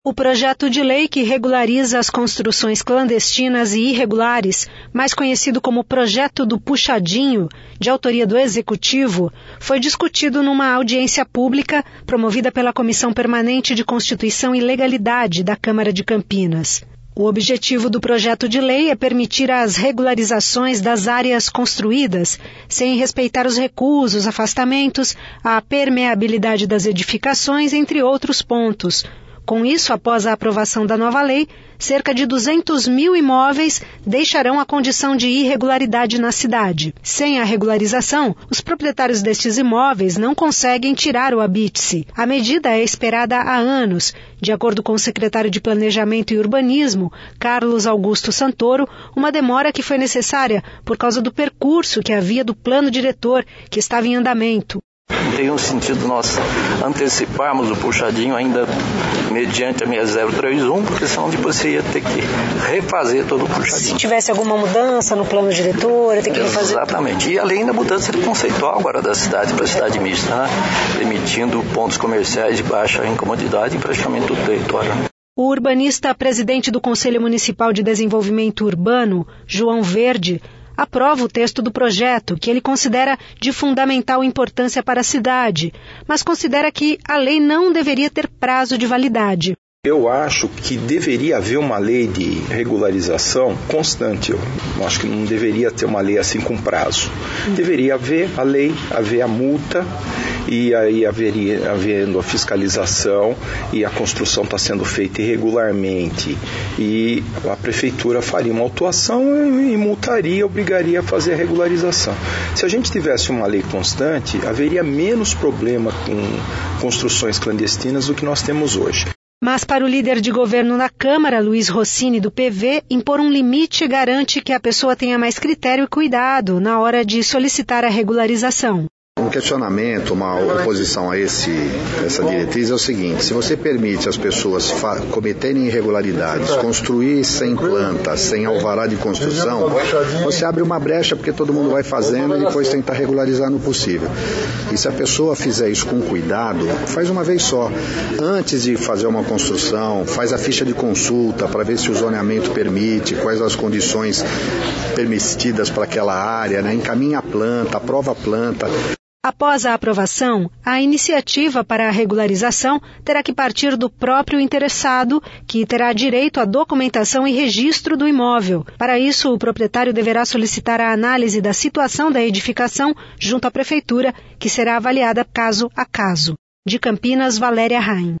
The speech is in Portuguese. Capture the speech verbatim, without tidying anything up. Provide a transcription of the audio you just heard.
O projeto de lei que regulariza as construções clandestinas e irregulares, mais conhecido como Projeto do Puxadinho, de autoria do Executivo, foi discutido numa audiência pública promovida pela Comissão Permanente de Constituição e Legalidade da Câmara de Campinas. O objetivo do projeto de lei é permitir as regularizações das áreas construídas, sem respeitar os recusos, afastamentos, a permeabilidade das edificações, entre outros pontos. Com isso, após a aprovação da nova lei, cerca de duzentos mil imóveis deixarão a condição de irregularidade na cidade. Sem a regularização, os proprietários destes imóveis não conseguem tirar o habite-se. A medida é esperada há anos. De acordo com o secretário de Planejamento e Urbanismo, Carlos Augusto Santoro, uma demora que foi necessária por causa do percurso que havia do plano diretor, que estava em andamento. Tem um sentido nós anteciparmos o puxadinho ainda mediante a seis mil trezentos e trinta e um, porque senão depois você ia ter que refazer todo o puxadinho. Se tivesse alguma mudança no plano diretor, ia ter que refazer. Exatamente. E além da mudança conceitual agora da cidade para a cidade mista, né? Permitindo pontos comerciais de baixa incomodidade em praticamente todo o território. O urbanista presidente do Conselho Municipal de Desenvolvimento Urbano, João Verde, aprova o texto do projeto, que ele considera de fundamental importância para a cidade, mas considera que a lei não deveria ter prazo de validade. Eu acho que deveria haver uma lei de regularização constante. Eu acho que não deveria ter uma lei assim com prazo. Deveria haver a lei, haver a multa, e aí haveria, havendo a fiscalização, e a construção está sendo feita irregularmente, e a prefeitura faria uma autuação e multaria, obrigaria a fazer a regularização. Se a gente tivesse uma lei constante, haveria menos problema com construções clandestinas do que nós temos hoje. Mas para o líder de governo na Câmara, Luiz Rossini, do P V, impor um limite garante que a pessoa tenha mais critério e cuidado na hora de solicitar a regularização. Um questionamento, uma oposição a esse, essa diretriz é o seguinte: se você permite as pessoas fa- cometerem irregularidades, construir sem planta, sem alvará de construção, você abre uma brecha porque todo mundo vai fazendo e depois tenta regularizar no possível. E se a pessoa fizer isso com cuidado, faz uma vez só. Antes de fazer uma construção, faz a ficha de consulta para ver se o zoneamento permite, quais as condições permitidas para aquela área, né? Encaminha a planta, aprova a planta. Após a aprovação, a iniciativa para a regularização terá que partir do próprio interessado, que terá direito à documentação e registro do imóvel. Para isso, o proprietário deverá solicitar a análise da situação da edificação junto à prefeitura, que será avaliada caso a caso. De Campinas, Valéria Raim.